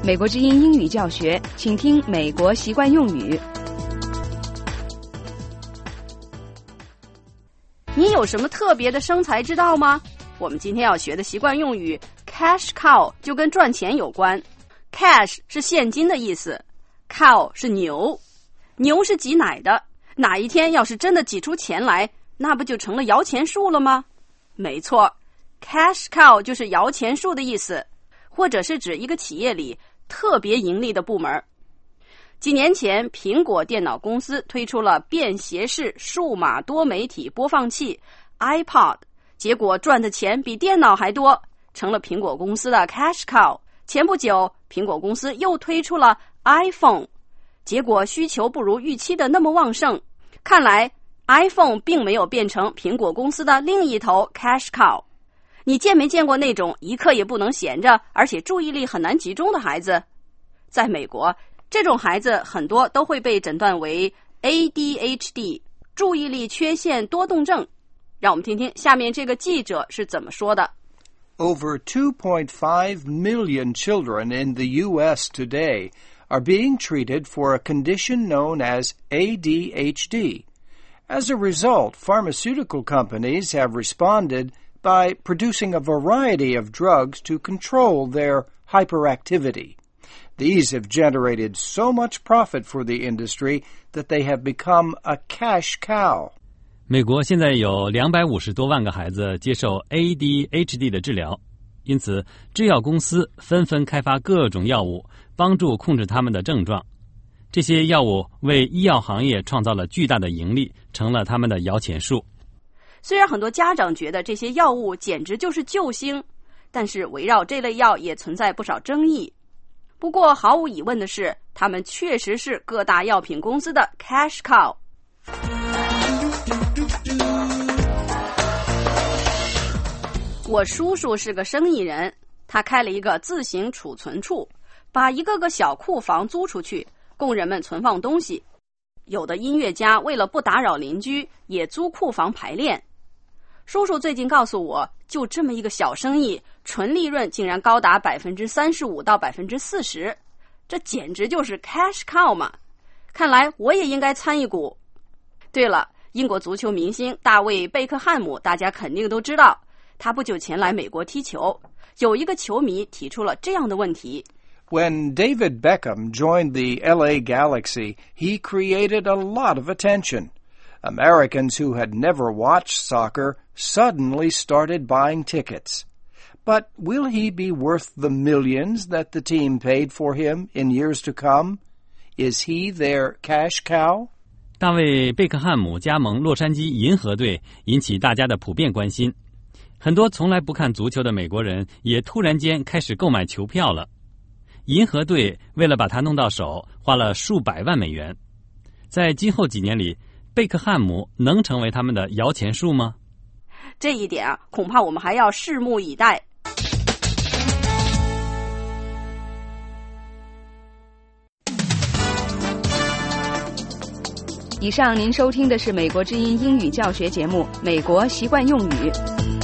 美国之音英语教学，请听美国习惯用语。 你有什么特别的生财之道吗？我们今天要学的习惯用语 cash cow 就跟赚钱有关。 cash 是现金的意思， cow 是牛，牛是挤奶的，哪一天要是真的挤出钱来，那不就成了摇钱树了吗？没错， cash cow 就是摇钱树的意思，或者是指一个企业里特别盈利的部门。几年前，苹果电脑公司推出了便携式数码多媒体播放器 iPod， 结果赚的钱比电脑还多，成了苹果公司的 cash cow。 前不久，苹果公司又推出了 iPhone， 结果需求不如预期的那么旺盛，看来 iPhone 并没有变成苹果公司的另一头 cash cow。 你见没见过那种一刻也不能闲着，而且注意力很难集中的孩子？在美国，这种孩子很多都会被诊断为 ADHD， 注意力缺陷多动症。让我们听听下面这个记者是怎么说的。 Over 2.5 million children in the U.S. today are being treated for a condition known as ADHD. As a result, pharmaceutical companies have responded by producing a variety of drugs to control their hyperactivity. These have generated so much profit for the industry that they have become a cash cow. 美国现在有250多万个孩子接受 ADHD 的治疗，因此制药公司纷纷开发各种药物，帮助控制他们的症状。这些药物为医药行业创造了巨大的盈利，成了他们的摇钱树。 虽然很多家长觉得这些药物简直就是救星，但是围绕这类药也存在不少争议。不过毫无疑问的是，他们确实是各大药品公司的 cash cow。 我叔叔是个生意人，他开了一个自行储存处，把一个个小库房租出去，供人们存放东西。有的音乐家为了不打扰邻居，也租库房排练。叔叔最近告诉我，就这么一个小生意，纯利润竟然高达 35% 到 40%， 这简直就是 cash cow 嘛！看来我也应该参一股。对了，英国足球明星大卫·贝克汉姆大家肯定都知道，他不久前来美国踢球，有一个球迷提出了这样的问题。 When David Beckham joined the LA Galaxy, he created a lot of attention. Americans who had never watched soccer suddenly started buying tickets. But will he be worth the millions that the team paid for him in years to come? Is he their cash cow? 大卫·贝克汉姆加盟洛杉矶银河队，引起大家的普遍关心。很多从来不看足球的美国人也突然间开始购买球票了。银河队为了把它弄到手，花了数百万美元。在今后几年里，贝克汉姆能成为他们的摇钱树吗？ 这一点恐怕我们还要拭目以待。 以上您收听的是美国之音英语教学节目《美国习惯用语》。